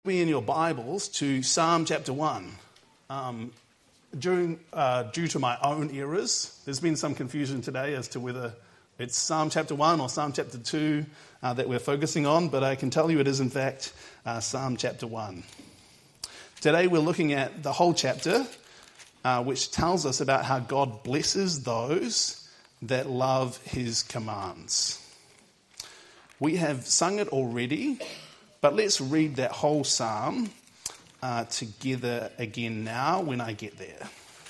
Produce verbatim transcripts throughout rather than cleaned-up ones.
Me in your Bibles to Psalm chapter one. Um, during, uh, due to my own errors, there's been some confusion today as to whether it's Psalm chapter one or Psalm chapter two uh, that we're focusing on, but I can tell you it is in fact uh, Psalm chapter one. Today we're looking at the whole chapter, uh, which tells us about how God blesses those that love his commands. We have sung it already, but let's read that whole psalm uh, together again now when I get there.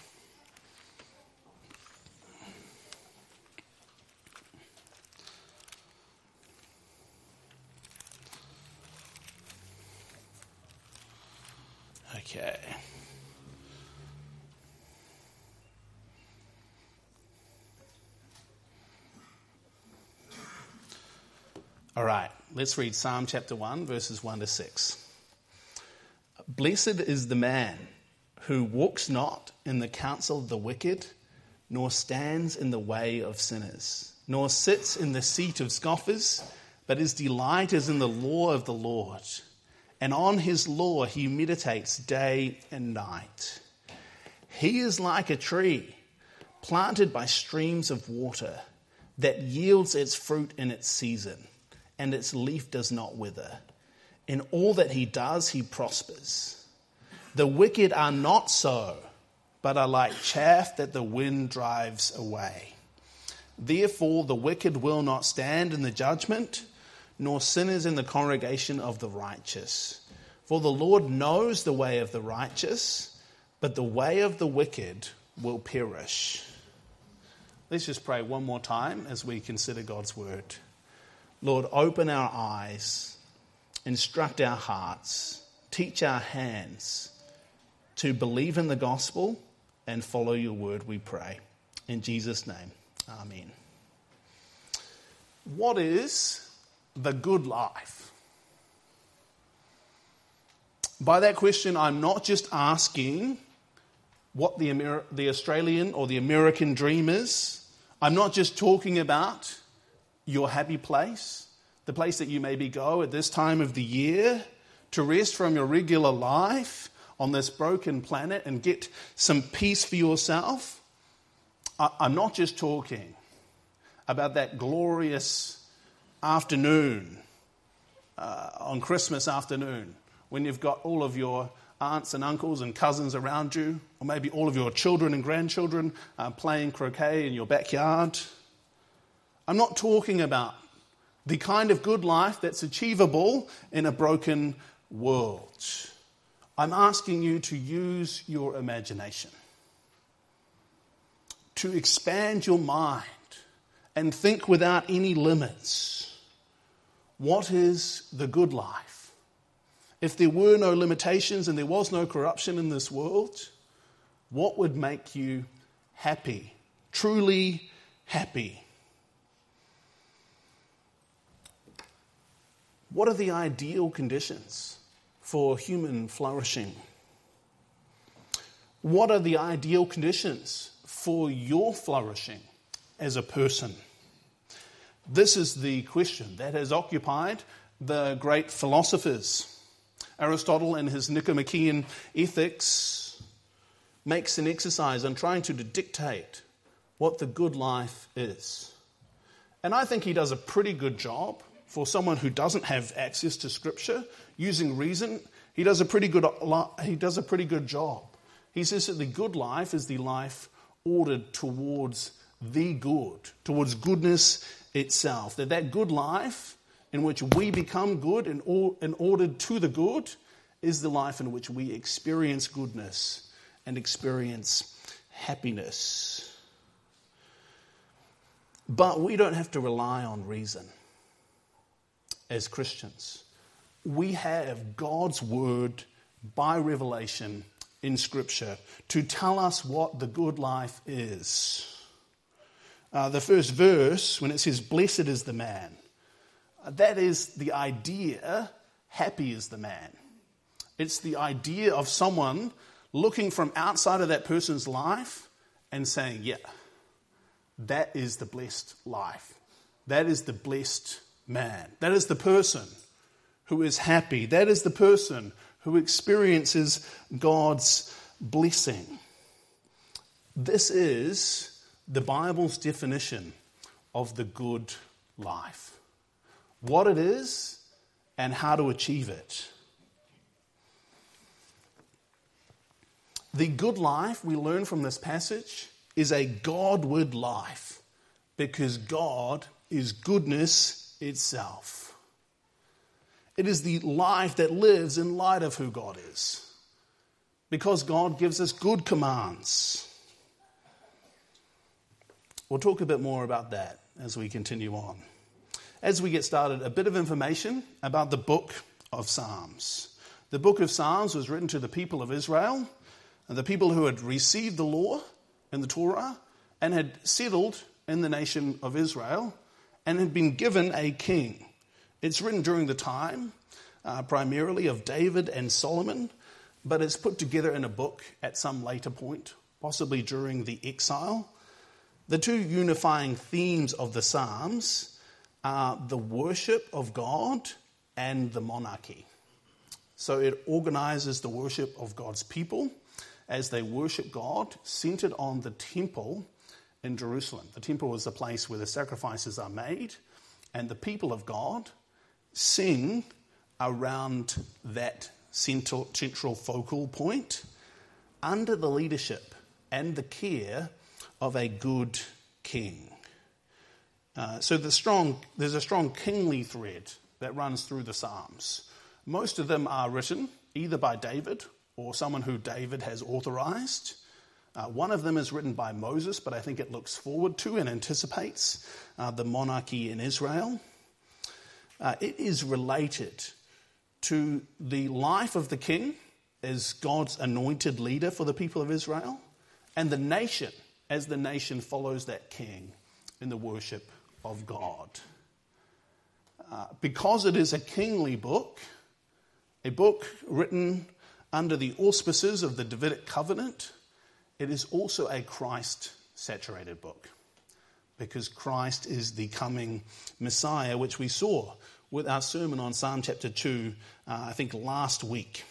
Okay. All right, let's read Psalm chapter one, verses one to six. Blessed is the man who walks not in the counsel of the wicked, nor stands in the way of sinners, nor sits in the seat of scoffers, but his delight is in the law of the Lord, and on his law he meditates day and night. He is like a tree planted by streams of water that yields its fruit in its season, and its leaf does not wither. In all that he does, he prospers. The wicked are not so, but are like chaff that the wind drives away. Therefore, the wicked will not stand in the judgment, nor sinners in the congregation of the righteous. For the Lord knows the way of the righteous, but the way of the wicked will perish. Let's just pray one more time as we consider God's word. Lord, open our eyes, instruct our hearts, teach our hands to believe in the gospel and follow your word, we pray. In Jesus' name, amen. What is the good life? By that question, I'm not just asking what the Amer- the Australian or the American dream is. I'm not just talking about your happy place, the place that you maybe go at this time of the year to rest from your regular life on this broken planet and get some peace for yourself. I'm not just talking about that glorious afternoon uh, on Christmas afternoon when you've got all of your aunts and uncles and cousins around you, or maybe all of your children and grandchildren uh, playing croquet in your backyard. I'm not talking about the kind of good life that's achievable in a broken world. I'm asking you to use your imagination, to expand your mind and think without any limits. What is the good life? If there were no limitations and there was no corruption in this world, what would make you happy, truly happy? What are the ideal conditions for human flourishing? What are the ideal conditions for your flourishing as a person? This is the question that has occupied the great philosophers. Aristotle, in his Nicomachean Ethics, makes an exercise on trying to dictate what the good life is. And I think he does a pretty good job. For someone who doesn't have access to Scripture, using reason, he does a pretty good he does a pretty good job. He says that the good life is the life ordered towards the good, towards goodness itself. That that good life in which we become good and, or, and ordered to the good is the life in which we experience goodness and experience happiness. But we don't have to rely on reason. As Christians, we have God's word by revelation in Scripture to tell us what the good life is. Uh, the first verse, when it says, blessed is the man, that is the idea, happy is the man. It's the idea of someone looking from outside of that person's life and saying, yeah, that is the blessed life. That is the blessed man. That is the person who is happy. That is the person who experiences God's blessing. This is the Bible's definition of the good life. What it is and how to achieve it. The good life we learn from this passage is a Godward life, because God is goodness itself. It is the life that lives in light of who God is, because God gives us good commands. We'll talk a bit more about that as we continue on. As we get started, a bit of information about the book of Psalms. The book of Psalms was written to the people of Israel, and the people who had received the law and the Torah and had settled in the nation of Israel and had been given a king. It's written during the time uh, primarily of David and Solomon, but it's put together in a book at some later point, possibly during the exile. The two unifying themes of the Psalms are the worship of God and the monarchy. So it organizes the worship of God's people as they worship God, centered on the temple in Jerusalem. The temple was the place where the sacrifices are made, and the people of God sing around that central, central focal point under the leadership and the care of a good king. Uh, so the strong, there's a strong kingly thread that runs through the Psalms. Most of them are written either by David or someone who David has authorized. Uh, one of them is written by Moses, but I think it looks forward to and anticipates uh, the monarchy in Israel. Uh, it is related to the life of the king as God's anointed leader for the people of Israel, and the nation as the nation follows that king in the worship of God. Uh, because it is a kingly book, a book written under the auspices of the Davidic covenant, it is also a Christ-saturated book, because Christ is the coming Messiah, which we saw with our sermon on Psalm chapter two, uh, I think last week.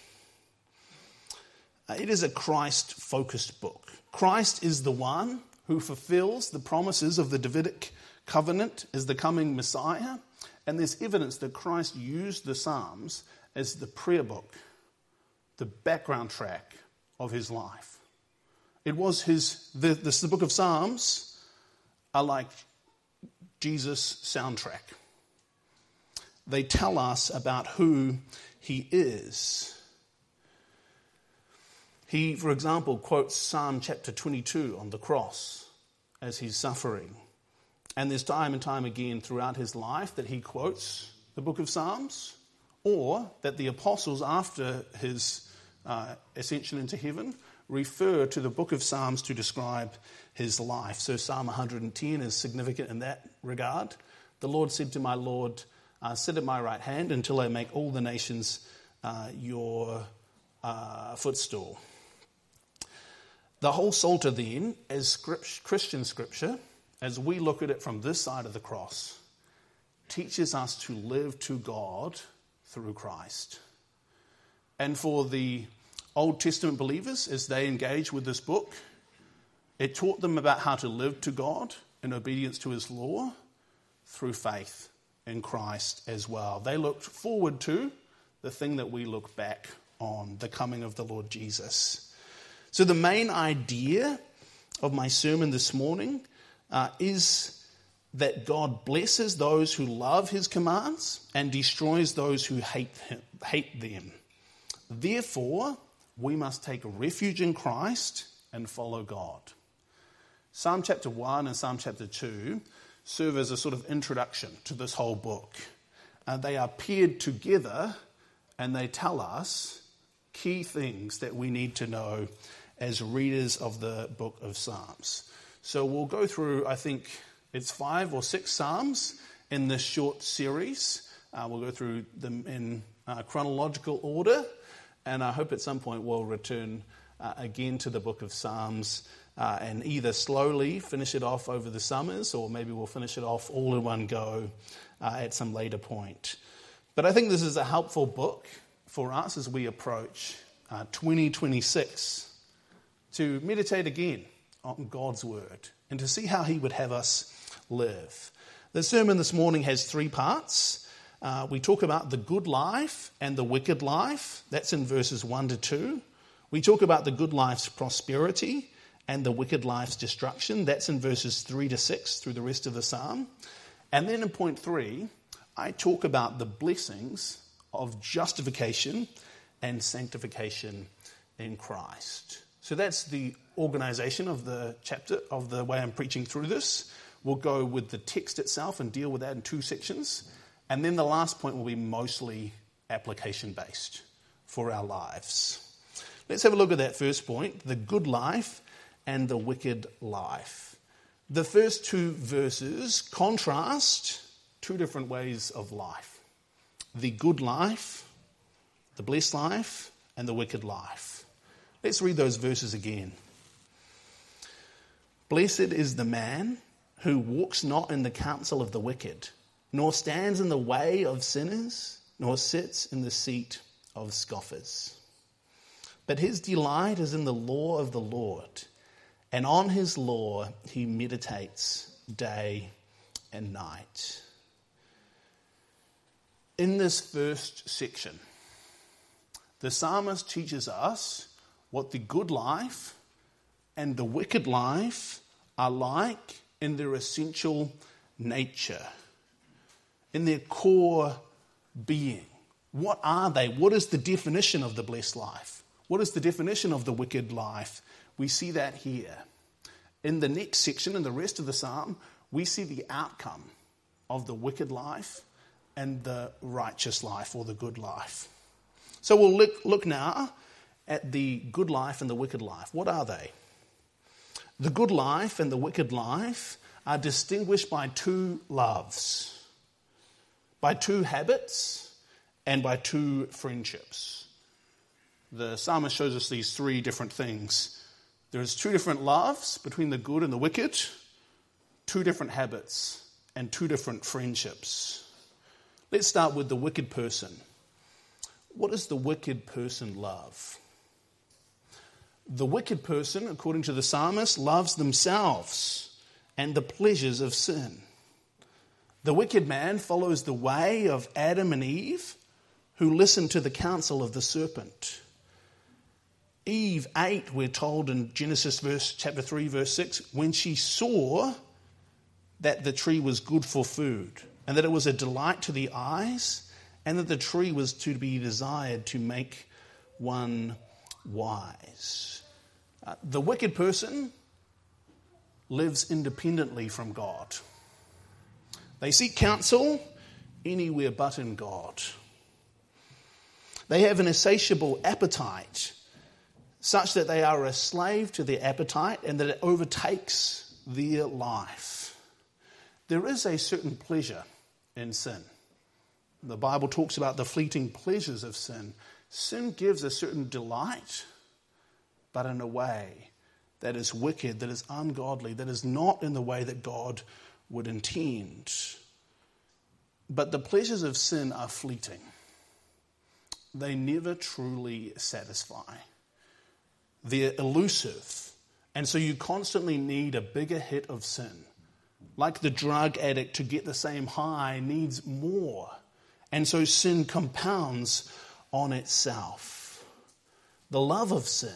Uh, it is a Christ-focused book. Christ is the one who fulfills the promises of the Davidic covenant as the coming Messiah, and there's evidence that Christ used the Psalms as the prayer book, the background track of his life. It was his, the, the, the book of Psalms are like Jesus' soundtrack. They tell us about who he is. He, for example, quotes Psalm chapter twenty-two on the cross as he's suffering. And there's time and time again throughout his life that he quotes the book of Psalms, or that the apostles, after his uh, ascension into heaven, refer to the book of Psalms to describe his life. So Psalm one hundred ten is significant in that regard. The Lord said to my Lord, uh, sit at my right hand until I make all the nations uh, your uh, footstool. The whole Psalter then, as script, Christian scripture, as we look at it from this side of the cross, teaches us to live to God through Christ. And for the Old Testament believers, as they engage with this book, it taught them about how to live to God in obedience to his law through faith in Christ as well. They looked forward to the thing that we look back on, the coming of the Lord Jesus. So the main idea of my sermon this morning uh, is that God blesses those who love his commands and destroys those who hate him, hate them. Therefore, we must take refuge in Christ and follow God. Psalm chapter one and Psalm chapter two serve as a sort of introduction to this whole book. Uh, they are paired together and they tell us key things that we need to know as readers of the book of Psalms. So we'll go through, I think it's five or six Psalms in this short series. Uh, we'll go through them in uh, chronological order, and I hope at some point we'll return uh, again to the book of Psalms uh, and either slowly finish it off over the summers, or maybe we'll finish it off all in one go uh, at some later point. But I think this is a helpful book for us as we approach uh, twenty twenty-six to meditate again on God's word and to see how he would have us live. The sermon this morning has three parts. Uh, we talk about the good life and the wicked life. That's in verses one to two. We talk about the good life's prosperity and the wicked life's destruction. That's in verses three to six through the rest of the psalm. And then in point three, I talk about the blessings of justification and sanctification in Christ. So that's the organization of the chapter, of the way I'm preaching through this. We'll go with the text itself and deal with that in two sections. And then the last point will be mostly application-based for our lives. Let's have a look at that first point, the good life and the wicked life. The first two verses contrast two different ways of life. The good life, the blessed life, and the wicked life. Let's read those verses again. Blessed is the man who walks not in the counsel of the wicked, nor stands in the way of sinners, nor sits in the seat of scoffers. But his delight is in the law of the Lord, and on his law he meditates day and night. In this first section, the psalmist teaches us what the good life and the wicked life are like in their essential nature, in their core being. What are they? What is the definition of the blessed life? What is the definition of the wicked life? We see that here. In the next section, in the rest of the psalm, we see the outcome of the wicked life and the righteous life, or the good life. So we'll look, look now at the good life and the wicked life. What are they? The good life and the wicked life are distinguished by two loves, by two habits, and by two friendships. The psalmist shows us these three different things. There's two different loves between the good and the wicked, two different habits, and two different friendships. Let's start with the wicked person. What does the wicked person love? The wicked person, according to the psalmist, loves themselves and the pleasures of sin. The wicked man follows the way of Adam and Eve, who listened to the counsel of the serpent. Eve ate, we're told in Genesis verse, chapter three, verse six, when she saw that the tree was good for food, and that it was a delight to the eyes, and that the tree was to be desired to make one wise. Uh, the wicked person lives independently from God. They seek counsel anywhere but in God. They have an insatiable appetite, such that they are a slave to their appetite and that it overtakes their life. There is a certain pleasure in sin. The Bible talks about the fleeting pleasures of sin. Sin gives a certain delight, but in a way that is wicked, that is ungodly, that is not in the way that God would intend. But the pleasures of sin are fleeting. They never truly satisfy. They're elusive. And so you constantly need a bigger hit of sin. Like the drug addict, to get the same high needs more. And so sin compounds on itself. The love of sin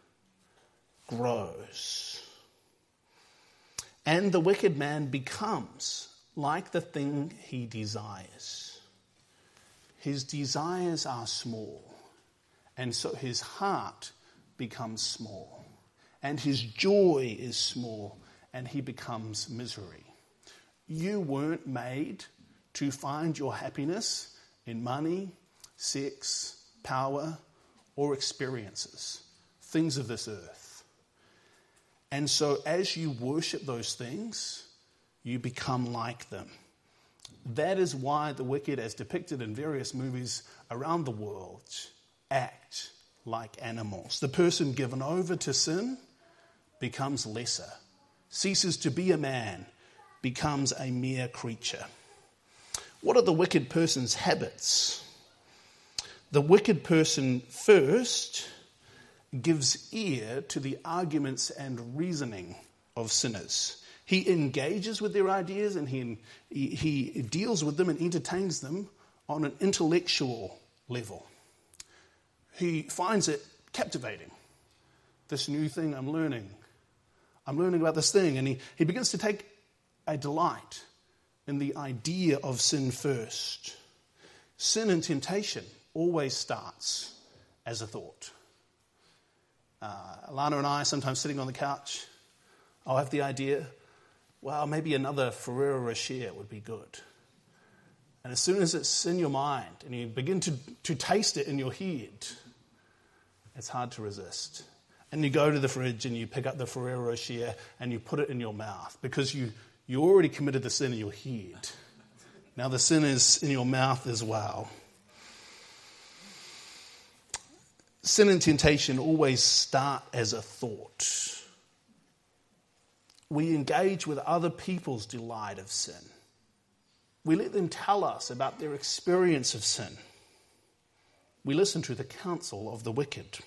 grows. And the wicked man becomes like the thing he desires. His desires are small, and so his heart becomes small, and his joy is small, and he becomes misery. You weren't made to find your happiness in money, sex, power, or experiences, things of this earth. And so as you worship those things, you become like them. That is why the wicked, as depicted in various movies around the world, act like animals. The person given over to sin becomes lesser, ceases to be a man, becomes a mere creature. What are the wicked person's habits? The wicked person first gives ear to the arguments and reasoning of sinners. He engages with their ideas and he, he, he deals with them and entertains them on an intellectual level. He finds it captivating. This new thing I'm learning. I'm learning about this thing. And he, he begins to take a delight in the idea of sin first. Sin and temptation always starts as a thought. Uh, Alana and I, sometimes sitting on the couch, I'll have the idea, well, maybe another Ferrero Rocher would be good. And as soon as it's in your mind and you begin to, to taste it in your head, it's hard to resist. And you go to the fridge and you pick up the Ferrero Rocher and you put it in your mouth because you, you already committed the sin in your head. Now the sin is in your mouth as well. Sin and temptation always start as a thought. We engage with other people's delight of sin. We let them tell us about their experience of sin. We listen to the counsel of the wicked.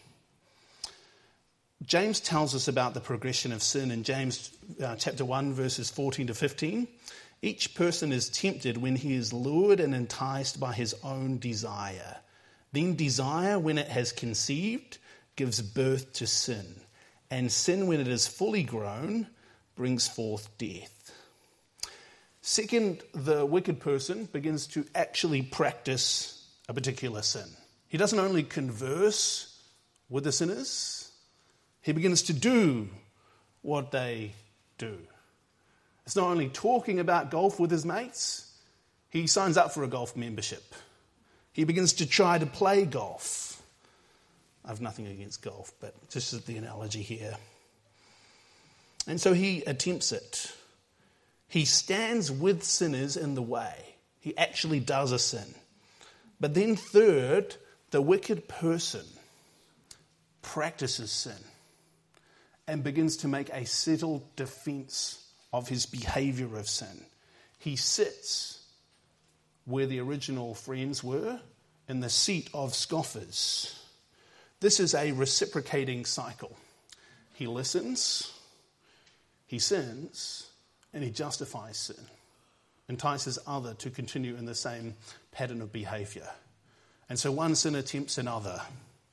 James tells us about the progression of sin in James uh, chapter one, verses fourteen to fifteen. Each person is tempted when he is lured and enticed by his own desire. Then desire, when it has conceived, gives birth to sin. And sin, when it is fully grown, brings forth death. Second, the wicked person begins to actually practice a particular sin. He doesn't only converse with the sinners, he begins to do what they do. It's not only talking about golf with his mates, he signs up for a golf membership. He begins to try to play golf. I have nothing against golf, but just as the analogy here. And so he attempts it. He stands with sinners in the way. He actually does a sin. But then third, the wicked person practices sin and begins to make a settled defense of his behavior of sin. He sits where the original friends were, in the seat of scoffers. This is a reciprocating cycle. He listens, he sins, and he justifies sin, entices other to continue in the same pattern of behavior. And so one sinner tempts another.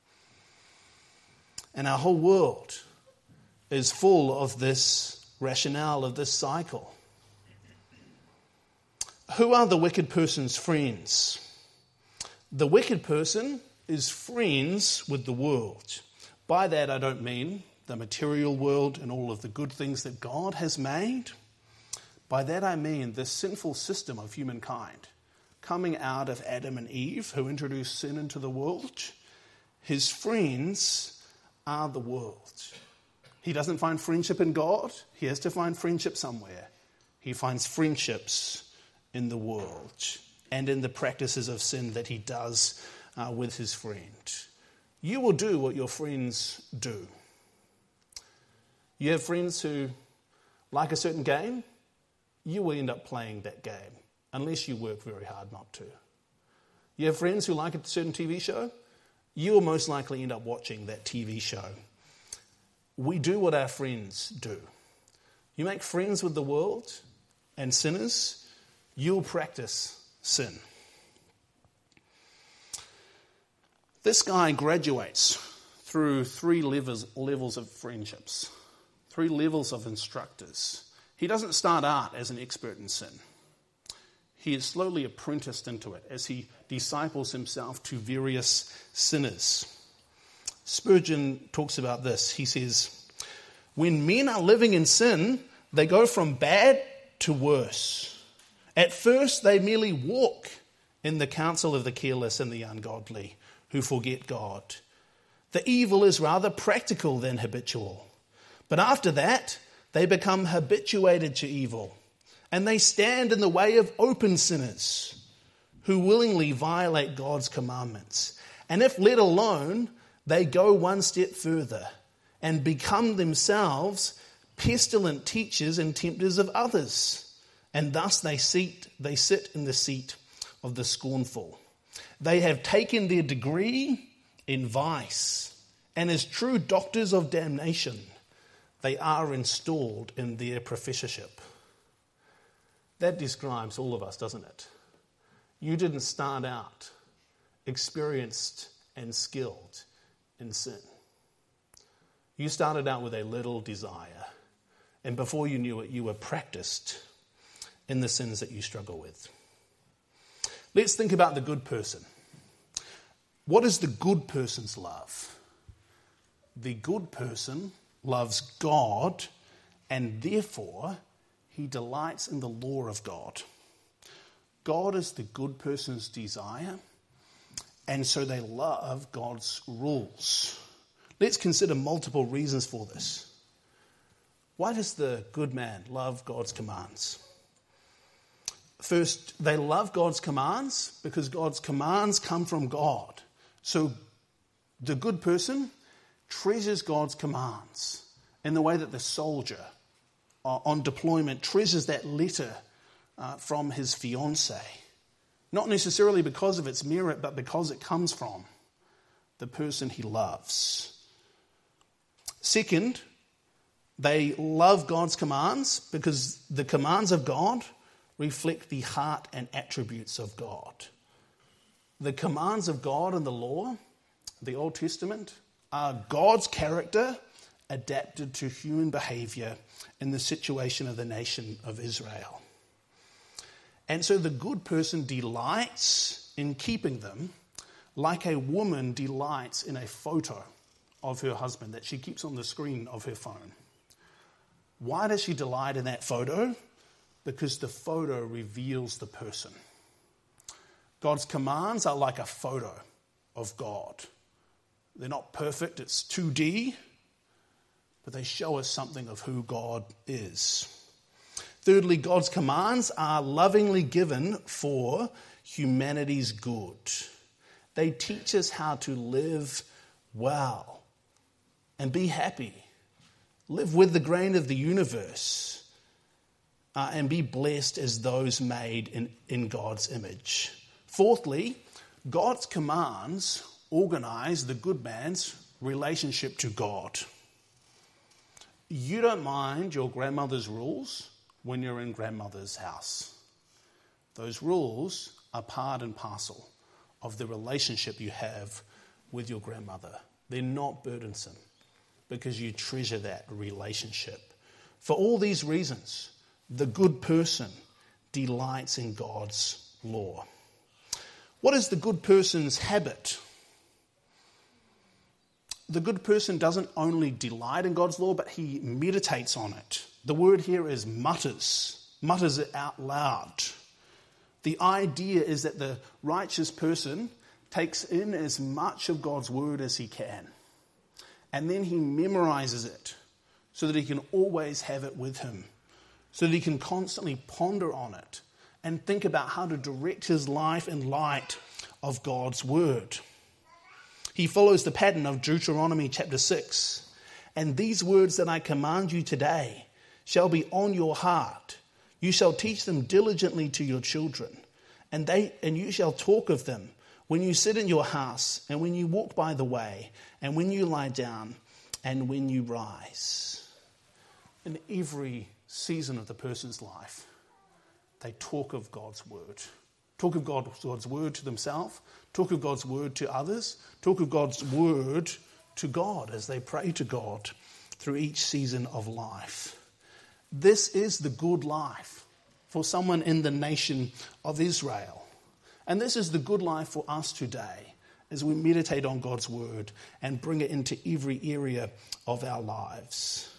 And our whole world is full of this rationale, of this cycle. Who are the wicked person's friends? The wicked person is friends with the world. By that I don't mean the material world and all of the good things that God has made. By that I mean the sinful system of humankind coming out of Adam and Eve, who introduced sin into the world. His friends are the world. He doesn't find friendship in God. He has to find friendship somewhere. He finds friendships in the world and in the practices of sin that he does uh, with his friend. You will do what your friends do. You have friends who like a certain game, you will end up playing that game unless you work very hard not to. You have friends who like a certain T V show, you will most likely end up watching that T V show. We do what our friends do. You make friends with the world and sinners, you'll practice sin. This guy graduates through three levels, levels of friendships, three levels of instructors. He doesn't start out as an expert in sin. He is slowly apprenticed into it as he disciples himself to various sinners. Spurgeon talks about this. He says, when men are living in sin, they go from bad to worse. At first, they merely walk in the counsel of the careless and the ungodly who forget God. The evil is rather practical than habitual. But after that, they become habituated to evil, and they stand in the way of open sinners who willingly violate God's commandments. And if let alone, they go one step further and become themselves pestilent teachers and tempters of others. And thus they sit, they sit in the seat of the scornful. They have taken their degree in vice, and as true doctors of damnation, they are installed in their professorship. That describes all of us, doesn't it? You didn't start out experienced and skilled in sin. You started out with a little desire, and before you knew it, you were practiced in the sins that you struggle with. Let's think about the good person. What is the good person's love? The good person loves God, and therefore he delights in the law of God. God is the good person's desire, and so they love God's rules. Let's consider multiple reasons for this. Why does the good man love God's commands? First, they love God's commands because God's commands come from God. So the good person treasures God's commands in the way that the soldier on deployment treasures that letter uh, from his fiancée. Not necessarily because of its merit, but because it comes from the person he loves. Second, they love God's commands because the commands of God reflect the heart and attributes of God. The commands of God in the law, the Old Testament, are God's character adapted to human behavior in the situation of the nation of Israel. And so the good person delights in keeping them like a woman delights in a photo of her husband that she keeps on the screen of her phone. Why does she delight in that photo? Because the photo reveals the person. God's commands are like a photo of God. They're not perfect, it's two D, but they show us something of who God is. Thirdly, God's commands are lovingly given for humanity's good. They teach us how to live well and be happy. Live with the grain of the universe. Uh, and be blessed as those made in, in God's image. Fourthly, God's commands organize the good man's relationship to God. You don't mind your grandmother's rules when you're in grandmother's house. Those rules are part and parcel of the relationship you have with your grandmother. They're not burdensome because you treasure that relationship. For all these reasons, the good person delights in God's law. What is the good person's habit? The good person doesn't only delight in God's law, but he meditates on it. The word here is mutters, mutters it out loud. The idea is that the righteous person takes in as much of God's word as he can, and then he memorizes it so that he can always have it with him, so that he can constantly ponder on it and think about how to direct his life in light of God's word. He follows the pattern of Deuteronomy chapter six. And these words that I command you today shall be on your heart. You shall teach them diligently to your children, and they and you shall talk of them when you sit in your house, and when you walk by the way, and when you lie down, and when you rise. In every season of the person's life, they talk of God's word. Talk of God, God's word to themselves, talk of God's word to others, talk of God's word to God as they pray to God through each season of life. This is the good life for someone in the nation of Israel. And this is the good life for us today as we meditate on God's word and bring it into every area of our lives.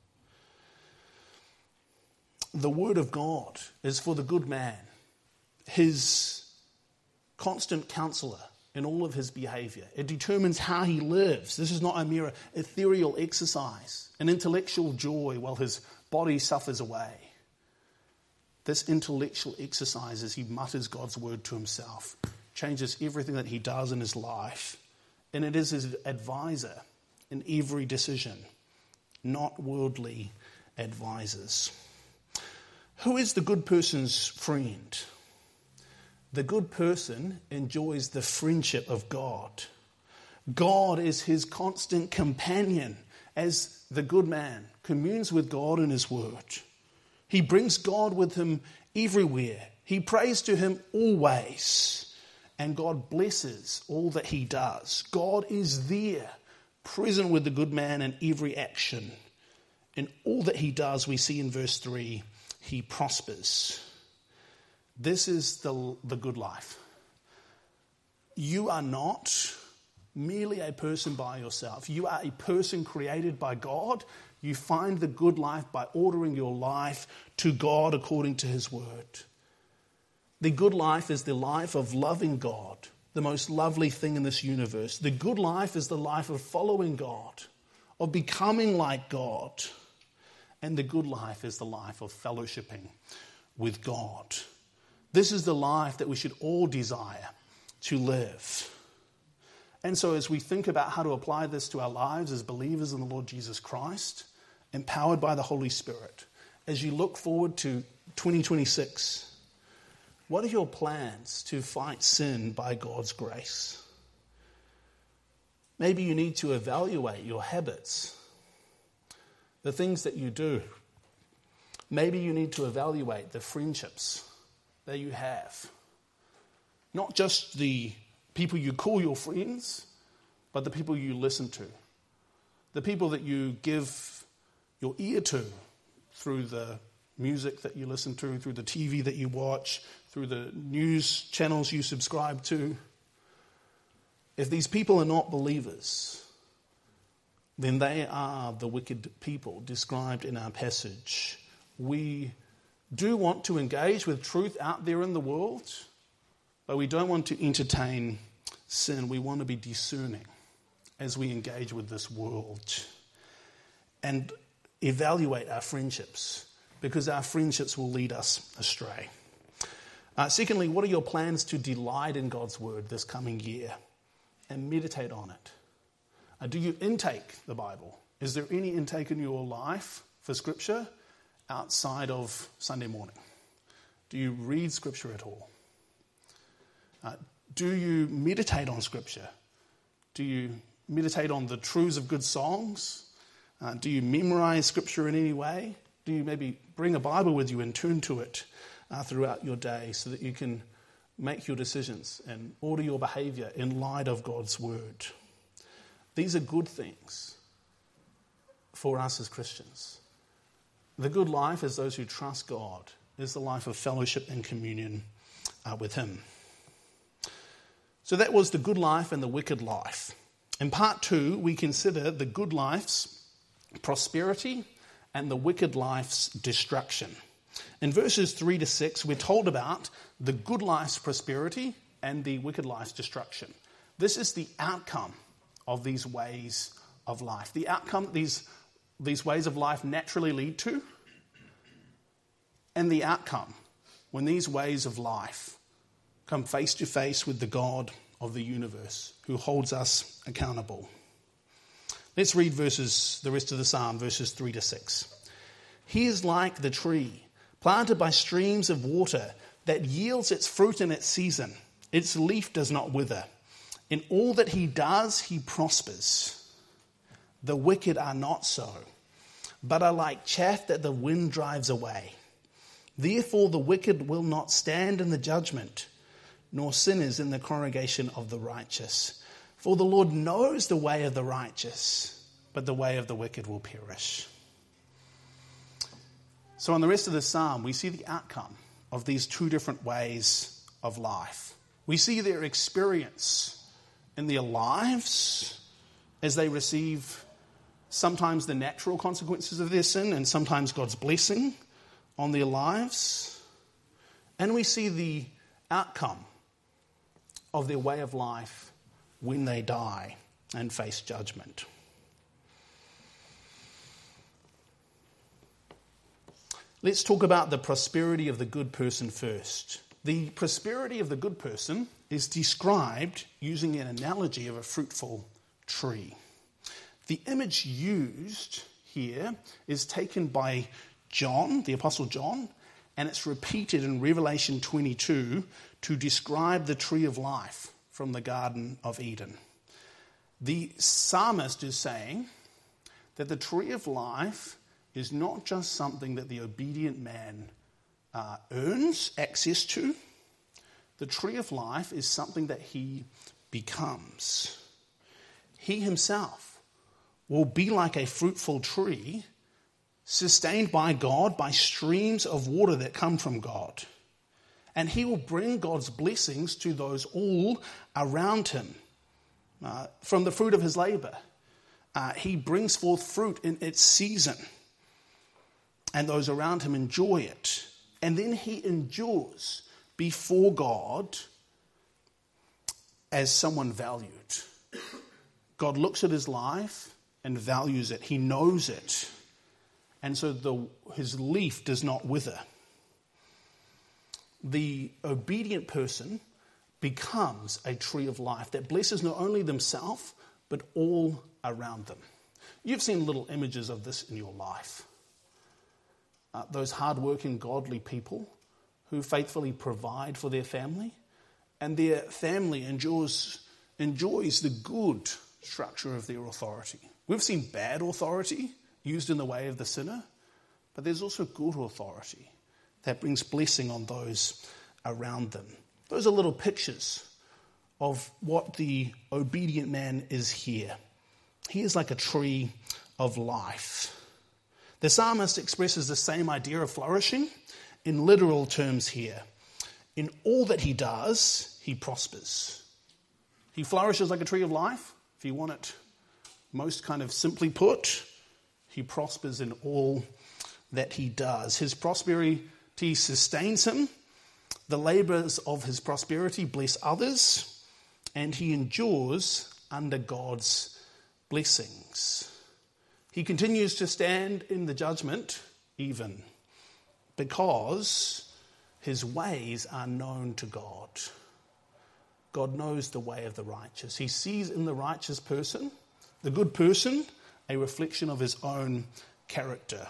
The word of God is for the good man, his constant counselor in all of his behavior. It determines how he lives. This is not a mere ethereal exercise, an intellectual joy while his body suffers away. This intellectual exercise, as he mutters God's word to himself, changes everything that he does in his life. And it is his advisor in every decision, not worldly advisors. Who is the good person's friend? The good person enjoys the friendship of God. God is his constant companion as the good man communes with God in his word. He brings God with him everywhere. He prays to him always. And God blesses all that he does. God is there, present with the good man in every action. In all that he does, we see in verse three, he prospers. This is the, the good life. You are not merely a person by yourself. You are a person created by God. You find the good life by ordering your life to God according to his word. The good life is the life of loving God, the most lovely thing in this universe. The good life is the life of following God, of becoming like God. And the good life is the life of fellowshipping with God. This is the life that we should all desire to live. And so as we think about how to apply this to our lives as believers in the Lord Jesus Christ, empowered by the Holy Spirit, as you look forward to twenty twenty-six, what are your plans to fight sin by God's grace? Maybe you need to evaluate your habits, the things that you do. Maybe you need to evaluate the friendships that you have. Not just the people you call your friends, but the people you listen to. The people that you give your ear to through the music that you listen to, through the T V that you watch, through the news channels you subscribe to. If these people are not believers, then they are the wicked people described in our passage. We do want to engage with truth out there in the world, but we don't want to entertain sin. We want to be discerning as we engage with this world and evaluate our friendships, because our friendships will lead us astray. Uh, secondly, what are your plans to delight in God's word this coming year and meditate on it? Uh, do you intake the Bible? Is there any intake in your life for Scripture outside of Sunday morning? Do you read Scripture at all? Uh, do you meditate on Scripture? Do you meditate on the truths of good songs? Uh, do you memorize Scripture in any way? Do you maybe bring a Bible with you and turn to it uh, throughout your day so that you can make your decisions and order your behavior in light of God's word? These are good things for us as Christians. The good life is those who trust God, is the life of fellowship and communion uh, with him. So that was the good life and the wicked life. In part two, we consider the good life's prosperity and the wicked life's destruction. In verses three to six, we're told about the good life's prosperity and the wicked life's destruction. This is the outcome of these ways of life. The outcome these, these ways of life naturally lead to, and the outcome when these ways of life come face to face with the God of the universe who holds us accountable. Let's read verses, the rest of the psalm, verses three to six. He is like the tree planted by streams of water that yields its fruit in its season. Its leaf does not wither. In all that he does, he prospers. The wicked are not so, but are like chaff that the wind drives away. Therefore the wicked will not stand in the judgment, nor sinners in the congregation of the righteous. For the Lord knows the way of the righteous, but the way of the wicked will perish. So in the rest of the psalm, we see the outcome of these two different ways of life. We see their experience in their lives as they receive sometimes the natural consequences of their sin and sometimes God's blessing on their lives. And we see the outcome of their way of life when they die and face judgment. Let's talk about the prosperity of the good person first. The prosperity of the good person is described using an analogy of a fruitful tree. The image used here is taken by John, the Apostle John, and it's repeated in Revelation twenty-two to describe the tree of life from the Garden of Eden. The psalmist is saying that the tree of life is not just something that the obedient man uh, earns access to. The tree of life is something that he becomes. He himself will be like a fruitful tree, sustained by God by streams of water that come from God. And he will bring God's blessings to those all around him uh, from the fruit of his labor. Uh, he brings forth fruit in its season, and those around him enjoy it. And then he endures before God as someone valued. God looks at his life and values it. He knows it. And so the, his leaf does not wither. The obedient person becomes a tree of life that blesses not only themselves, but all around them. You've seen little images of this in your life. Uh, those hard-working, godly people who faithfully provide for their family, and their family enjoys, enjoys the good structure of their authority. We've seen bad authority used in the way of the sinner, but there's also good authority that brings blessing on those around them. Those are little pictures of what the obedient man is here. He is like a tree of life. The psalmist expresses the same idea of flourishing in literal terms here. In all that he does, he prospers. He flourishes like a tree of life. If you want it most kind of simply put, he prospers in all that he does. His prosperity sustains him. The labors of his prosperity bless others, and he endures under God's blessings. He continues to stand in the judgment even because his ways are known to God. God knows the way of the righteous. He sees in the righteous person, the good person, a reflection of his own character.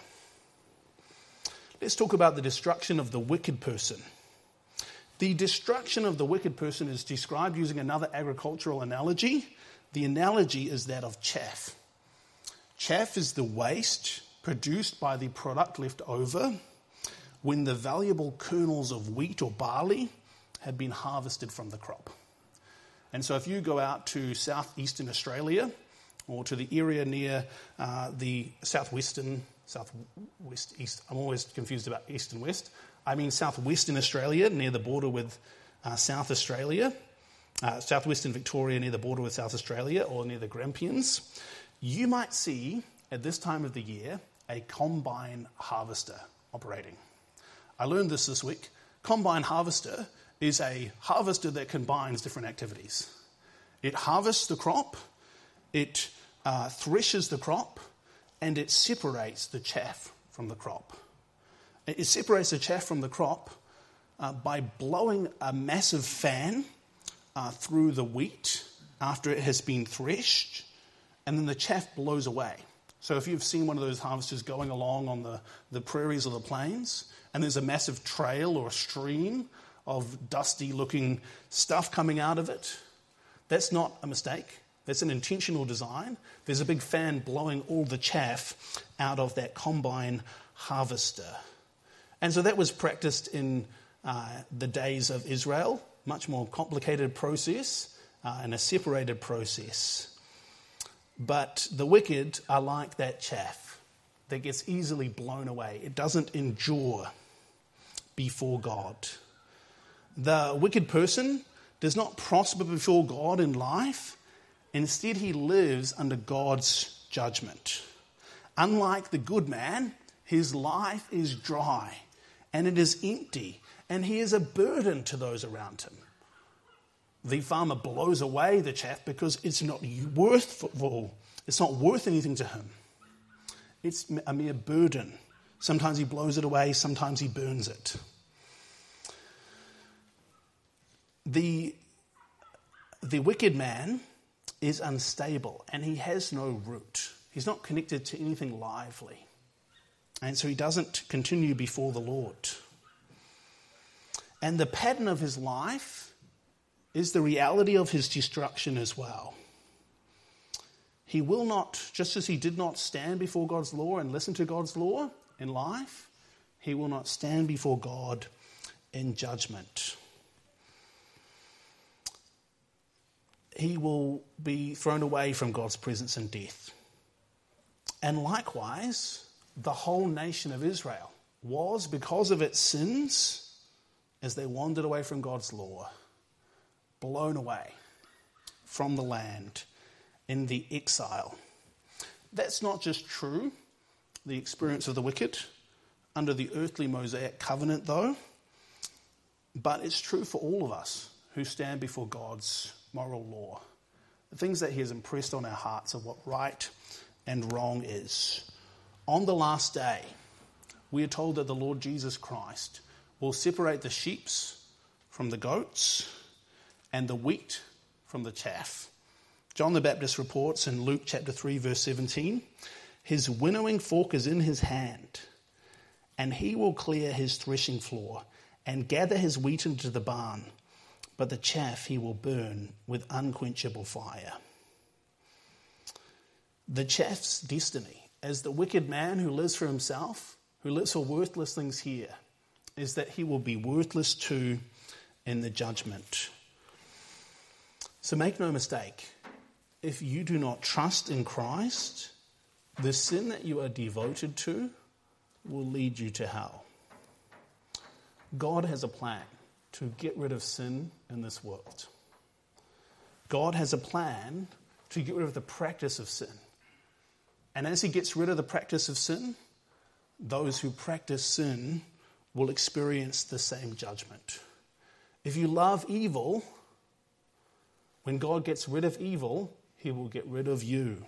Let's talk about the destruction of the wicked person. The destruction of the wicked person is described using another agricultural analogy. The analogy is that of chaff. Chaff is the waste produced by the product left over when the valuable kernels of wheat or barley had been harvested from the crop. And so if you go out to southeastern Australia or to the area near uh, the southwestern, southwest, east, I'm always confused about east and west. I mean southwestern Australia near the border with uh, South Australia, uh, southwestern Victoria near the border with South Australia or near the Grampians, you might see at this time of the year a combine harvester operating. I learned this this week. Combine harvester is a harvester that combines different activities. It harvests the crop, it uh, threshes the crop, and it separates the chaff from the crop. It separates the chaff from the crop uh, by blowing a massive fan uh, through the wheat after it has been threshed, and then the chaff blows away. So if you've seen one of those harvesters going along on the, the prairies or the plains, and there's a massive trail or a stream of dusty-looking stuff coming out of it, that's not a mistake. That's an intentional design. There's a big fan blowing all the chaff out of that combine harvester. And so that was practiced in uh, the days of Israel, much more complicated process uh, and a separated process. But the wicked are like that chaff that gets easily blown away. It doesn't endure before God. The wicked person does not prosper before God in life. Instead, he lives under God's judgment. Unlike the good man, his life is dry and it is empty, and he is a burden to those around him. The farmer blows away the chaff because it's not worthful. It's not worth anything to him. It's a mere burden. Sometimes he blows it away, sometimes he burns it. The, the wicked man is unstable and he has no root. He's not connected to anything lively. And so he doesn't continue before the Lord. And the pattern of his life is the reality of his destruction as well. He will not, just as he did not stand before God's law and listen to God's law in life, he will not stand before God in judgment. He will be thrown away from God's presence in death. And likewise, the whole nation of Israel was, because of its sins, as they wandered away from God's law, blown away from the land in the exile. That's not just true, the experience of the wicked under the earthly Mosaic covenant, though, but it's true for all of us who stand before God's moral law. The things that he has impressed on our hearts of what right and wrong is. On the last day, we are told that the Lord Jesus Christ will separate the sheep from the goats and the wheat from the chaff. John the Baptist reports in Luke chapter three, verse seventeen, his winnowing fork is in his hand, and he will clear his threshing floor and gather his wheat into the barn, but the chaff he will burn with unquenchable fire. The chaff's destiny, as the wicked man who lives for himself, who lives for worthless things here, is that he will be worthless too in the judgment. So make no mistake, if you do not trust in Christ, the sin that you are devoted to will lead you to hell. God has a plan to get rid of sin in this world. God has a plan to get rid of the practice of sin. And as he gets rid of the practice of sin, those who practice sin will experience the same judgment. If you love evil, when God gets rid of evil, he will get rid of you.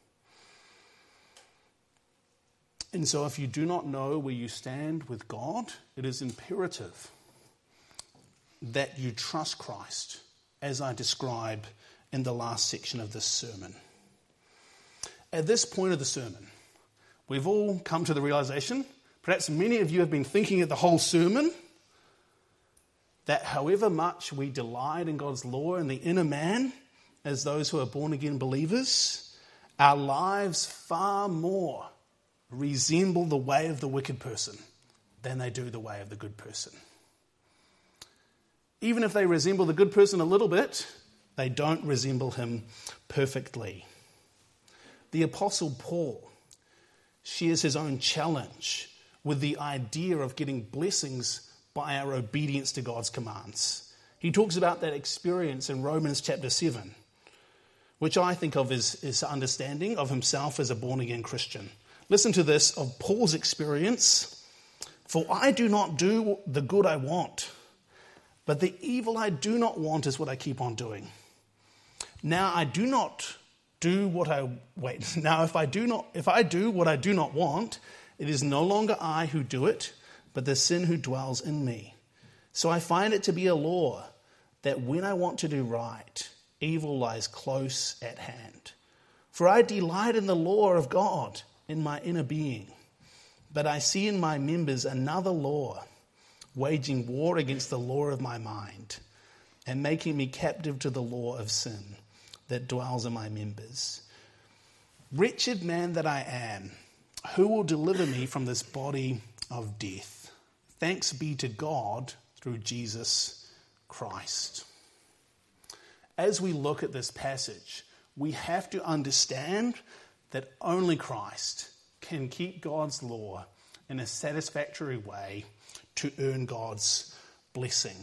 And so if you do not know where you stand with God, it is imperative that you trust Christ, as I describe in the last section of this sermon. At this point of the sermon, we've all come to the realization, perhaps many of you have been thinking it the whole sermon, that however much we delight in God's law and the inner man, as those who are born-again believers, our lives far more resemble the way of the wicked person than they do the way of the good person. Even if they resemble the good person a little bit, they don't resemble him perfectly. The Apostle Paul shares his own challenge with the idea of getting blessings by our obedience to God's commands. He talks about that experience in Romans chapter seven, which I think of as his understanding of himself as a born-again Christian. Listen to this of Paul's experience. For I do not do the good I want, but the evil I do not want is what I keep on doing. Now I do not do what I wait. Now if I do not if I do what I do not want, it is no longer I who do it, but the sin who dwells in me. So I find it to be a law that when I want to do right, evil lies close at hand. For I delight in the law of God in my inner being, but I see in my members another law, waging war against the law of my mind and making me captive to the law of sin that dwells in my members. Wretched man that I am, who will deliver me from this body of death? Thanks be to God through Jesus Christ. As we look at this passage, we have to understand that only Christ can keep God's law in a satisfactory way to earn God's blessing.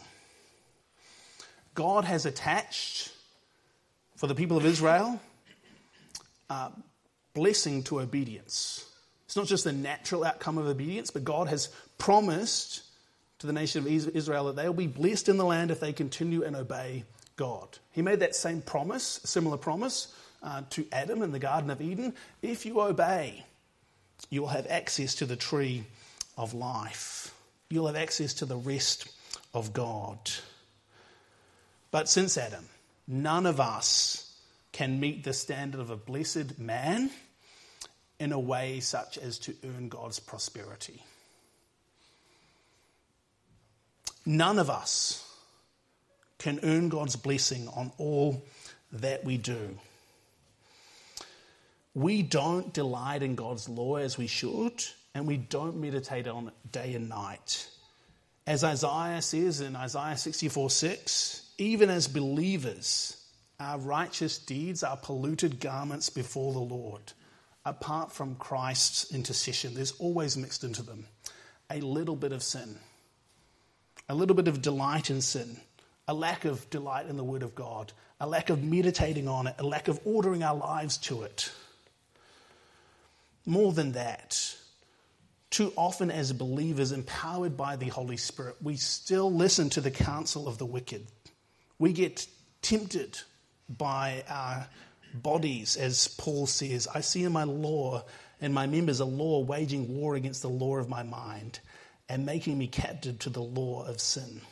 God has attached, for the people of Israel, uh, blessing to obedience. It's not just the natural outcome of obedience, but God has promised to the nation of Israel that they will be blessed in the land if they continue and obey God. He made that same promise, a similar promise, uh, to Adam in the Garden of Eden. If you obey, you will have access to the tree of life. You'll have access to the rest of God. But since Adam, none of us can meet the standard of a blessed man in a way such as to earn God's prosperity. None of us can earn God's blessing on all that we do. We don't delight in God's law as we should, and we don't meditate on it day and night. As Isaiah says in Isaiah sixty-four six, even as believers, our righteous deeds are polluted garments before the Lord. Apart from Christ's intercession, there's always mixed into them a little bit of sin, a little bit of delight in sin, a lack of delight in the Word of God, a lack of meditating on it, a lack of ordering our lives to it. More than that, too often as believers empowered by the Holy Spirit, we still listen to the counsel of the wicked. We get tempted by our bodies, as Paul says, I see in my law and my members a law waging war against the law of my mind and making me captive to the law of sin.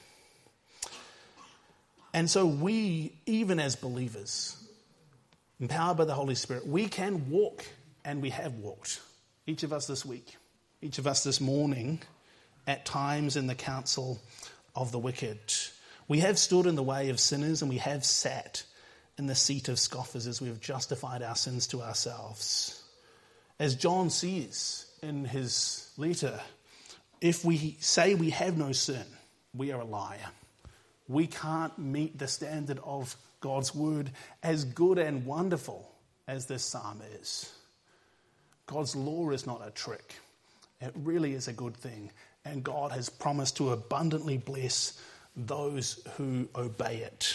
And so we, even as believers, empowered by the Holy Spirit, we can walk, and we have walked, each of us this week, each of us this morning, at times in the counsel of the wicked. We have stood in the way of sinners, and we have sat in the seat of scoffers as we have justified our sins to ourselves. As John says in his letter, if we say we have no sin, we are a liar. We can't meet the standard of God's word, as good and wonderful as this psalm is. God's law is not a trick. It really is a good thing. And God has promised to abundantly bless those who obey it.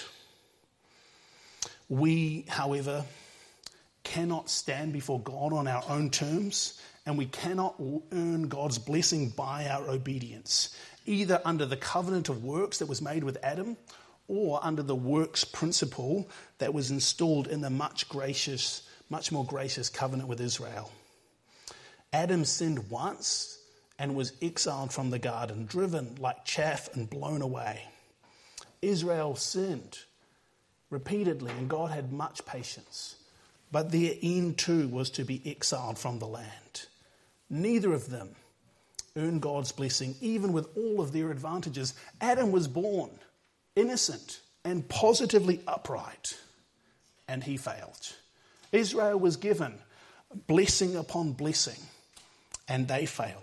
We, however, cannot stand before God on our own terms, and we cannot earn God's blessing by our obedience, either under the covenant of works that was made with Adam or under the works principle that was installed in the much gracious, much more gracious covenant with Israel. Adam sinned once and was exiled from the garden, driven like chaff and blown away. Israel sinned repeatedly, and God had much patience. But their end too was to be exiled from the land. Neither of them earned God's blessing, even with all of their advantages. Adam was born innocent and positively upright, and he failed. Israel was given blessing upon blessing, and they failed.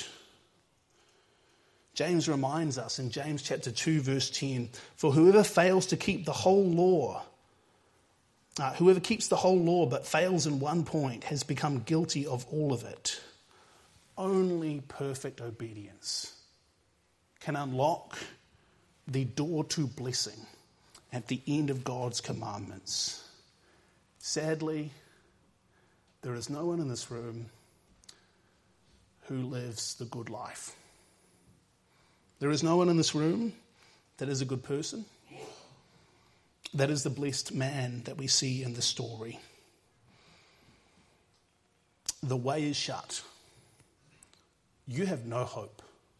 James reminds us in James chapter two, verse ten, for whoever fails to keep the whole law, uh, whoever keeps the whole law but fails in one point has become guilty of all of it. Only perfect obedience can unlock the door to blessing at the end of God's commandments. Sadly, there is no one in this room who lives the good life. There is no one in this room that is a good person. That is the blessed man that we see in the story. The way is shut. You have no hope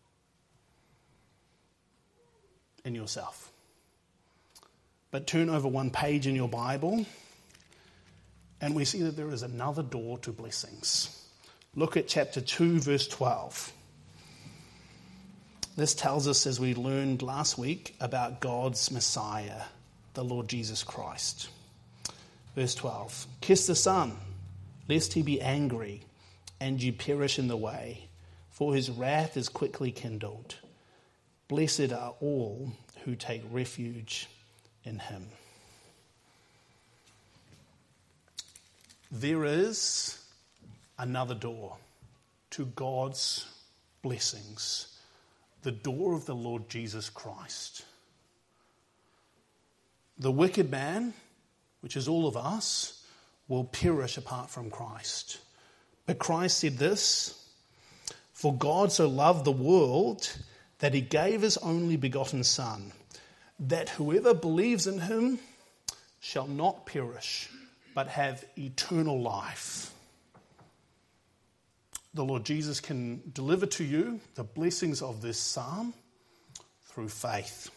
in yourself. But turn over one page in your Bible, and we see that there is another door to blessings. Look at chapter two, verse twelve. This tells us, as we learned last week, about God's Messiah, the Lord Jesus Christ. Verse twelve, kiss the Son, lest he be angry, and you perish in the way, for his wrath is quickly kindled. Blessed are all who take refuge in him. There is another door to God's blessings. The door of the Lord Jesus Christ. The wicked man, which is all of us, will perish apart from Christ. But Christ said this, for God so loved the world that he gave his only begotten Son, that whoever believes in him shall not perish, but have eternal life. The Lord Jesus can deliver to you the blessings of this psalm through faith.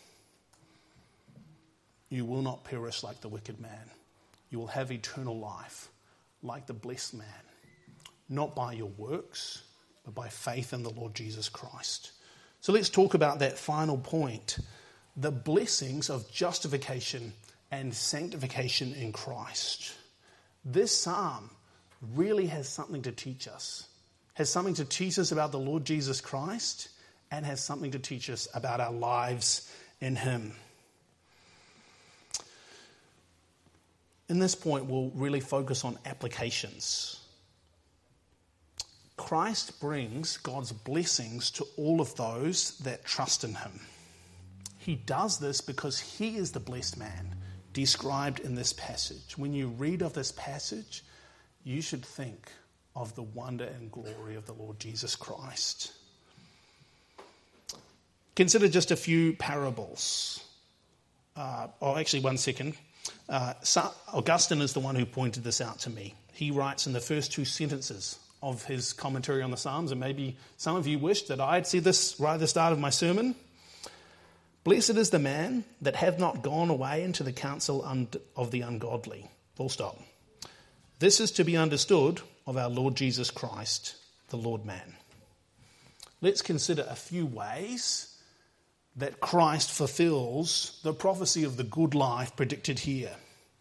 You will not perish like the wicked man. You will have eternal life like the blessed man, not by your works, but by faith in the Lord Jesus Christ. So let's talk about that final point, the blessings of justification and sanctification in Christ. This psalm really has something to teach us, has something to teach us about the Lord Jesus Christ, and has something to teach us about our lives in him. In this point, we'll really focus on applications. Christ brings God's blessings to all of those that trust in him. He does this because he is the blessed man described in this passage. When you read of this passage, you should think of the wonder and glory of the Lord Jesus Christ. Consider just a few parables. Uh, oh, actually, one second. Uh, Augustine is the one who pointed this out to me. He writes in the first two sentences of his commentary on the Psalms, and maybe some of you wished that I had said this right at the start of my sermon. Blessed is the man that hath not gone away into the counsel of the ungodly. Full stop. This is to be understood of our Lord Jesus Christ, the Lord man. Let's consider a few ways that Christ fulfills the prophecy of the good life predicted here.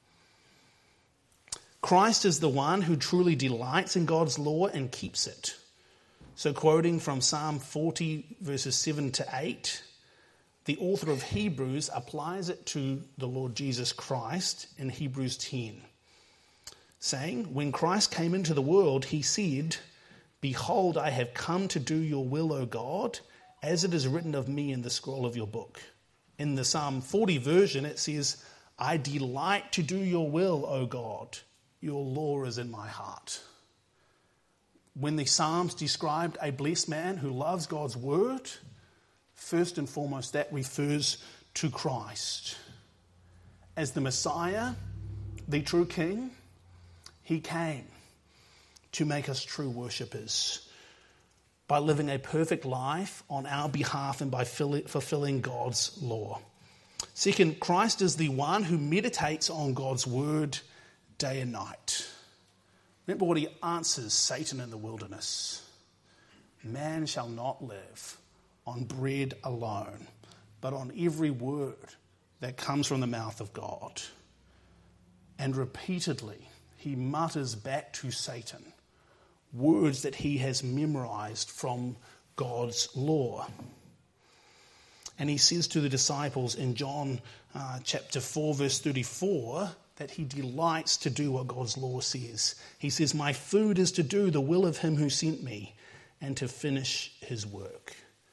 Christ is the one who truly delights in God's law and keeps it. So quoting from Psalm forty, verses seven to eight, the author of Hebrews applies it to the Lord Jesus Christ in Hebrews ten, saying, when Christ came into the world, he said, behold, I have come to do your will, O God, as it is written of me in the scroll of your book. In the Psalm forty version, it says, I delight to do your will, O God. Your law is in my heart. When the Psalms described a blessed man who loves God's word, first and foremost, that refers to Christ. As the Messiah, the true King, he came to make us true worshippers by living a perfect life on our behalf and by fulfilling God's law. Second, Christ is the one who meditates on God's word day and night. Remember what he answers Satan in the wilderness. Man shall not live on bread alone, but on every word that comes from the mouth of God. And repeatedly, he mutters back to Satan words that he has memorized from God's law. And he says to the disciples in John uh, chapter four, verse thirty-four, that he delights to do what God's law says. He says, my food is to do the will of him who sent me and to finish his work.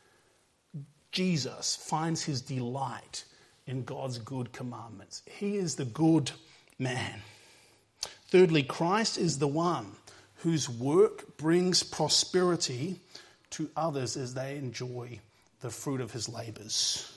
Jesus finds his delight in God's good commandments. He is the good man. Thirdly, Christ is the one whose work brings prosperity to others as they enjoy the fruit of his labours.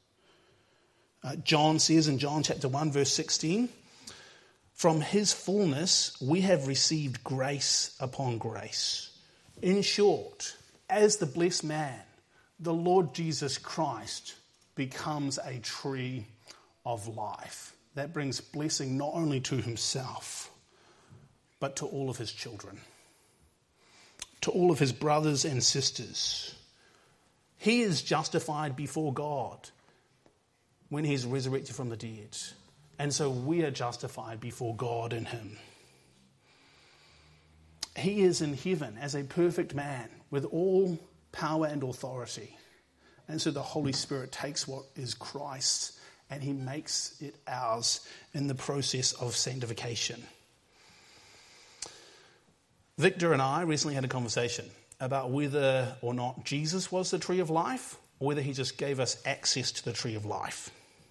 Uh, John says in John chapter one, verse sixteen, from his fullness we have received grace upon grace. In short, as the blessed man, the Lord Jesus Christ becomes a tree of life that brings blessing not only to himself, but to all of his children, to all of his brothers and sisters. He is justified before God when he's resurrected from the dead. And so we are justified before God in him. He is in heaven as a perfect man with all power and authority. And so the Holy Spirit takes what is Christ's and he makes it ours in the process of sanctification. Victor and I recently had a conversation about whether or not Jesus was the tree of life or whether he just gave us access to the tree of life.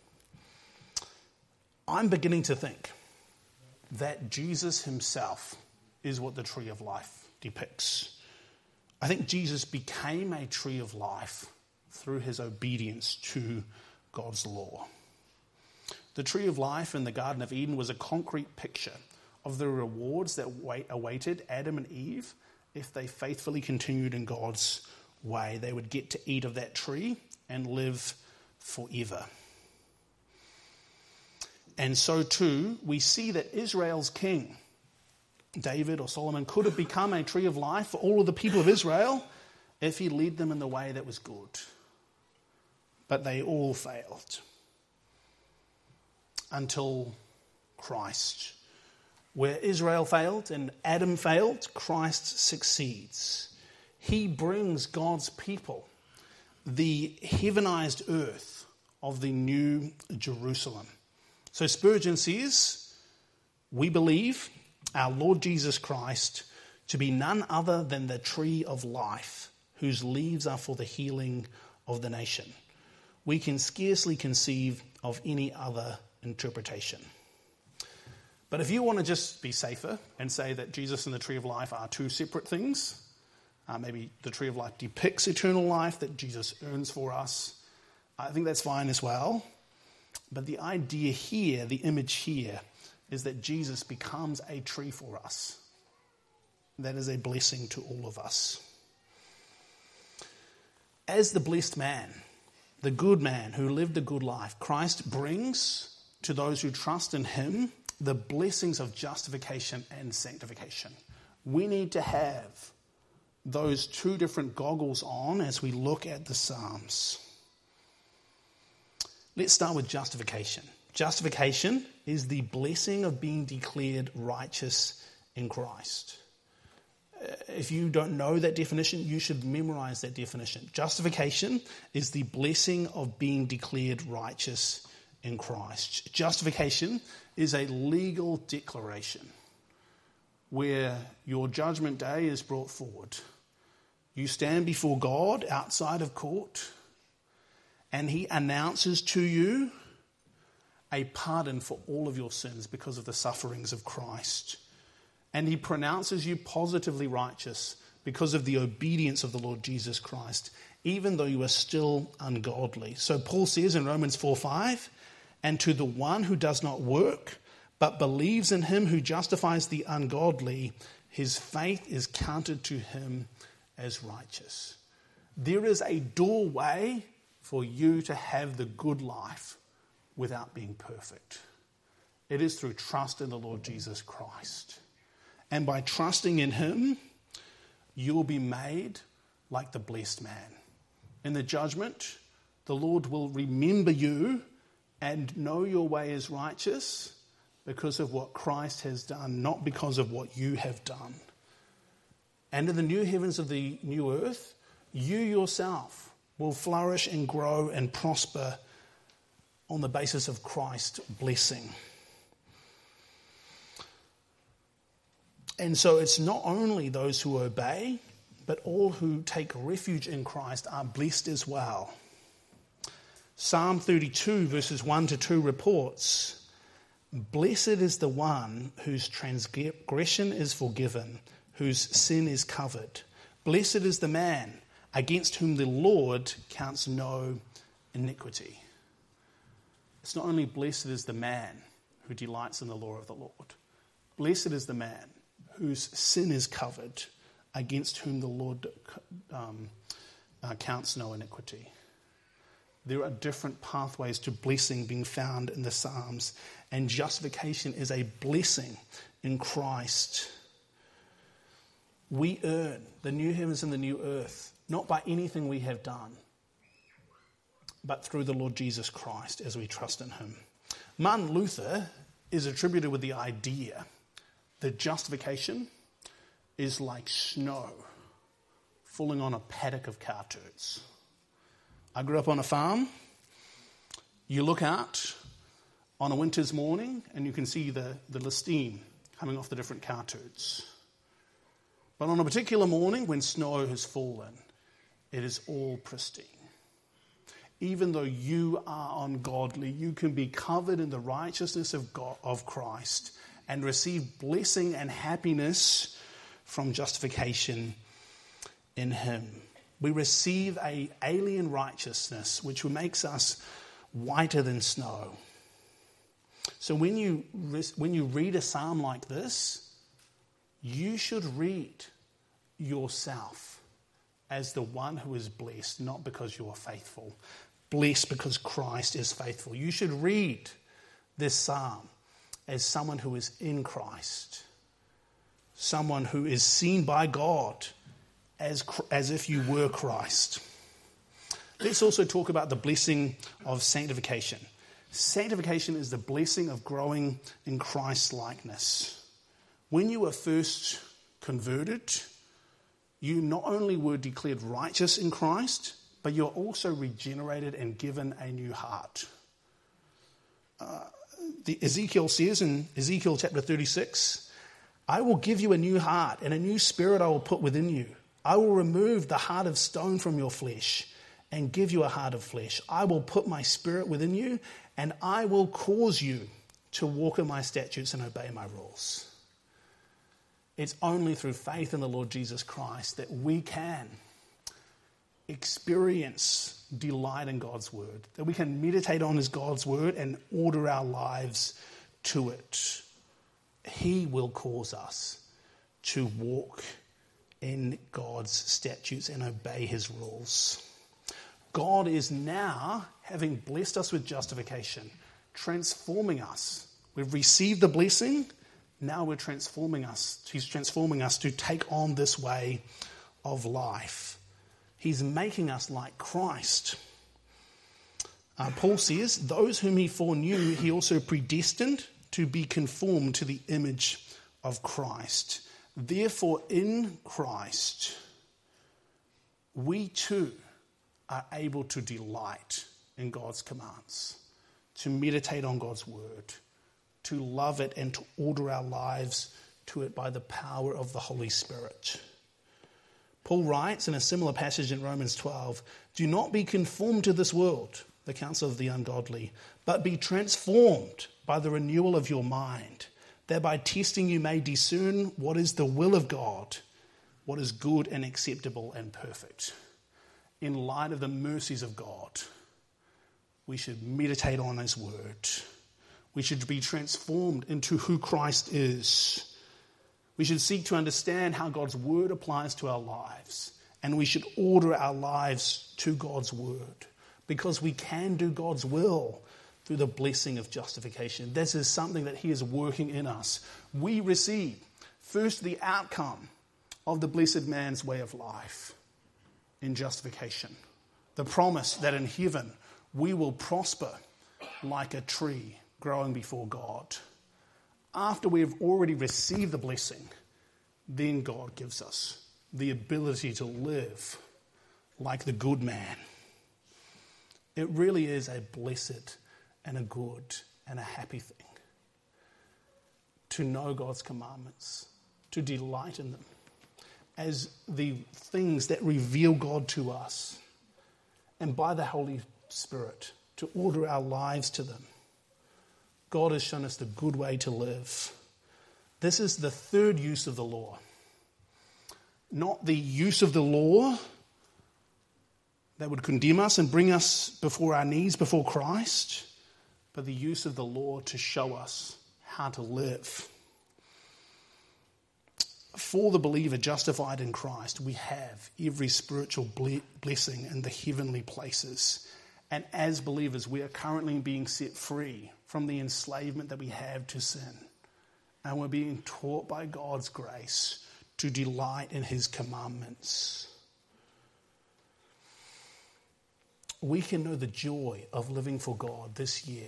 I'm beginning to think that Jesus himself is what the tree of life depicts. I think Jesus became a tree of life through his obedience to God's law. The tree of life in the Garden of Eden was a concrete picture of the rewards that awaited Adam and Eve if they faithfully continued in God's way. They would get to eat of that tree and live forever. And so too, we see that Israel's king, David or Solomon, could have become a tree of life for all of the people of Israel if he led them in the way that was good. but they all failed until Christ. Where Israel failed and Adam failed, Christ succeeds. He brings God's people the heavenized earth of the new Jerusalem. So Spurgeon says, we believe our Lord Jesus Christ to be none other than the tree of life, whose leaves are for the healing of the nation. We can scarcely conceive of any other interpretation. But if you want to just be safer and say that Jesus and the tree of life are two separate things, uh, maybe the tree of life depicts eternal life that Jesus earns for us, I think that's fine as well. But the idea here, the image here, is that Jesus becomes a tree for us. That is a blessing to all of us. As the blessed man, the good man who lived a good life, Christ brings to those who trust in him the blessings of justification and sanctification. We need to have those two different goggles on as we look at the Psalms. Let's start with justification. Justification is the blessing of being declared righteous in Christ. If you don't know that definition, you should memorize that definition. Justification is the blessing of being declared righteous in Christ. Justification is a legal declaration where your judgment day is brought forward. You stand before God outside of court, and he announces to you a pardon for all of your sins because of the sufferings of Christ. And he pronounces you positively righteous because of the obedience of the Lord Jesus Christ, even though you are still ungodly. So Paul says in Romans four five, and to the one who does not work, but believes in him who justifies the ungodly, his faith is counted to him as righteous. There is a doorway for you to have the good life without being perfect. It is through trust in the Lord Jesus Christ. And by trusting in him, you will be made like the blessed man. In the judgment, the Lord will remember you and know your way is righteous because of what Christ has done, not because of what you have done. And in the new heavens of the new earth, you yourself will flourish and grow and prosper on the basis of Christ's blessing. And so it's not only those who obey, but all who take refuge in Christ are blessed as well. Psalm thirty-two verses one to two reports, "Blessed is the one whose transgression is forgiven, whose sin is covered. Blessed is the man against whom the Lord counts no iniquity." It's not only blessed is the man who delights in the law of the Lord. Blessed is the man whose sin is covered, against whom the Lord um, uh, counts no iniquity. There are different pathways to blessing being found in the Psalms, and justification is a blessing in Christ. We earn the new heavens and the new earth, not by anything we have done, but through the Lord Jesus Christ as we trust in him. Martin Luther is attributed with the idea that justification is like snow falling on a paddock of cow turds. I grew up on a farm. You look out on a winter's morning and you can see the, the steam coming off the different cow turds. But on a particular morning when snow has fallen, it is all pristine. Even though you are ungodly, you can be covered in the righteousness of God, of Christ, and receive blessing and happiness from justification in him. We receive an alien righteousness which makes us whiter than snow. So when you when you read a psalm like this, you should read yourself as the one who is blessed, not because you are faithful. Blessed because Christ is faithful. You should read this psalm as someone who is in Christ, someone who is seen by God as, as if you were Christ. Let's also talk about the blessing of sanctification. Sanctification is the blessing of growing in Christ's likeness. When you were first converted, you not only were declared righteous in Christ, but you're also regenerated and given a new heart. Uh, the Ezekiel says in Ezekiel chapter thirty-six, I will give you a new heart, and a new spirit I will put within you. I will remove the heart of stone from your flesh and give you a heart of flesh. I will put my spirit within you, and I will cause you to walk in my statutes and obey my rules. It's only through faith in the Lord Jesus Christ that we can experience delight in God's word, that we can meditate on his God's word and order our lives to it. He will cause us to walk in God's statutes and obey his rules. God is now, having blessed us with justification, transforming us. We've received the blessing. Now we're transforming us. He's transforming us to take on this way of life. He's making us like Christ. Uh, Paul says, those whom he foreknew, he also predestined to be conformed to the image of Christ. Therefore, in Christ, we too are able to delight in God's commands, to meditate on God's word, to love it and to order our lives to it by the power of the Holy Spirit. Paul writes in a similar passage in Romans twelve, do not be conformed to this world, the counsel of the ungodly, but be transformed by the renewal of your mind, that by testing you may discern what is the will of God, what is good and acceptable and perfect. In light of the mercies of God, we should meditate on his word. We should be transformed into who Christ is. We should seek to understand how God's word applies to our lives. And we should order our lives to God's word, because we can do God's will through the blessing of justification. This is something that he is working in us. We receive first the outcome of the blessed man's way of life in justification. The promise that in heaven we will prosper like a tree growing before God. After we have already received the blessing, then God gives us the ability to live like the good man. It really is a blessed and a good and a happy thing to know God's commandments, to delight in them as the things that reveal God to us, and by the Holy Spirit to order our lives to them. God has shown us the good way to live. This is the third use of the law. Not the use of the law that would condemn us and bring us before our knees before Christ, but the use of the law to show us how to live. For the believer justified in Christ, we have every spiritual blessing in the heavenly places. And as believers, we are currently being set free from the enslavement that we have to sin. And we're being taught by God's grace to delight in his commandments. We can know the joy of living for God this year.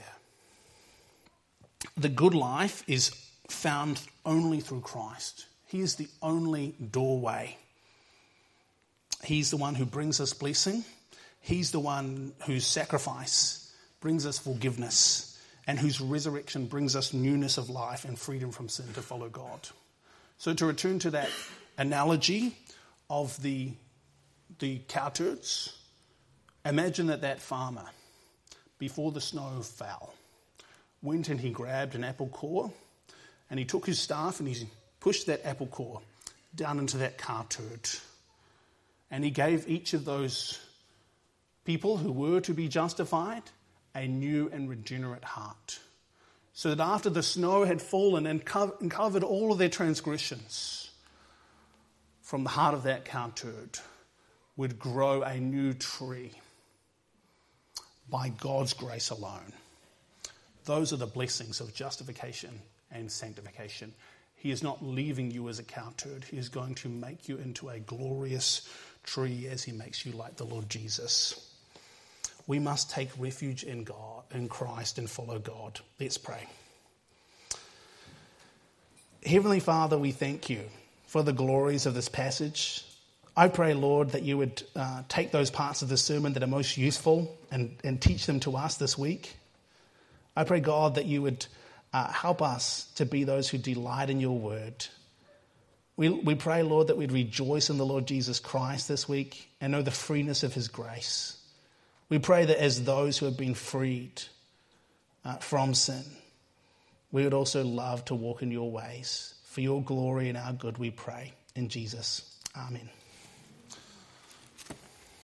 The good life is found only through Christ. He is the only doorway. He's the one who brings us blessing. He's the one whose sacrifice brings us forgiveness, and whose resurrection brings us newness of life and freedom from sin to follow God. So to return to that analogy of the, the cow turds, imagine that that farmer, before the snow fell, went and he grabbed an apple core, and he took his staff and he pushed that apple core down into that cow turd. And he gave each of those people who were to be justified a new and regenerate heart. So that after the snow had fallen and covered all of their transgressions, from the heart of that cow turd would grow a new tree by God's grace alone. Those are the blessings of justification and sanctification. He is not leaving you as a cow turd. He is going to make you into a glorious tree as he makes you like the Lord Jesus. we must take refuge in God, in Christ, and follow God. Let's pray. Heavenly Father, we thank you for the glories of this passage. I pray, Lord, that you would uh, take those parts of the sermon that are most useful and, and teach them to us this week. I pray, God, that you would uh, help us to be those who delight in your word. We, we pray, Lord, that we'd rejoice in the Lord Jesus Christ this week and know the freeness of his grace. We pray that as those who have been freed uh, from sin, we would also love to walk in your ways. For your glory and our good, we pray. In Jesus, amen.